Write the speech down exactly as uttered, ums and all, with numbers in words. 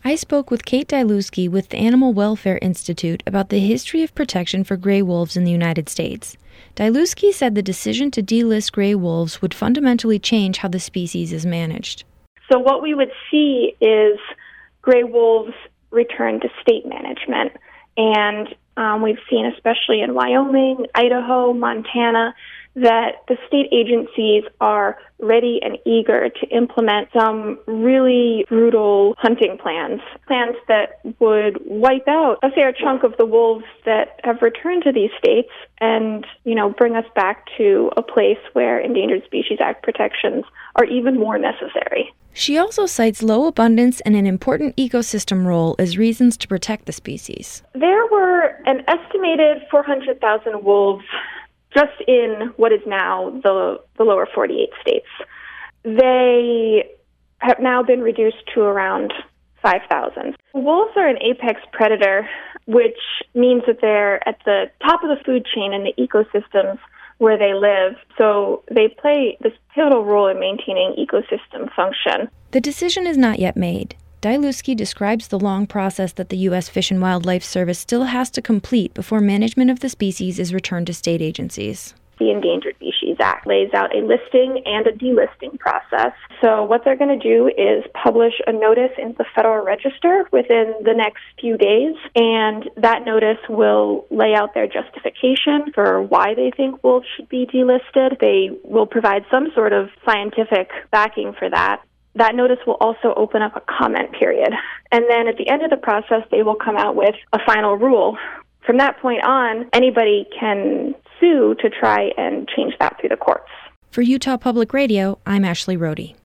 I spoke with Kate Dylewski with the Animal Welfare Institute about the history of protection for gray wolves in the United States. Dylewski said the decision to delist gray wolves would fundamentally change how the species is managed. So what we would see is gray wolves return to state management. And um, we've seen, especially in Wyoming, Idaho, Montana, that the state agencies are ready and eager to implement some really brutal hunting plans, plans that would wipe out a fair chunk of the wolves that have returned to these states and, you know, bring us back to a place where Endangered Species Act protections are even more necessary. She also cites low abundance and an important ecosystem role as reasons to protect the species. There were an estimated four hundred thousand wolves just in what is now the, the lower forty-eight states. They have now been reduced to around five thousand. Wolves are an apex predator, which means that they're at the top of the food chain in the ecosystems where they live, so they play this pivotal role in maintaining ecosystem function. The decision is not yet made. Dylewski describes the long process that the U S Fish and Wildlife Service still has to complete before management of the species is returned to state agencies. The Endangered Species Act lays out a listing and a delisting process. So what they're going to do is publish a notice in the Federal Register within the next few days, and that notice will lay out their justification for why they think wolves should be delisted. They will provide some sort of scientific backing for that. That notice will also open up a comment period. And then at the end of the process, they will come out with a final rule. From that point on, anybody can sue to try and change that through the courts. For Utah Public Radio, I'm Ashley Rohde.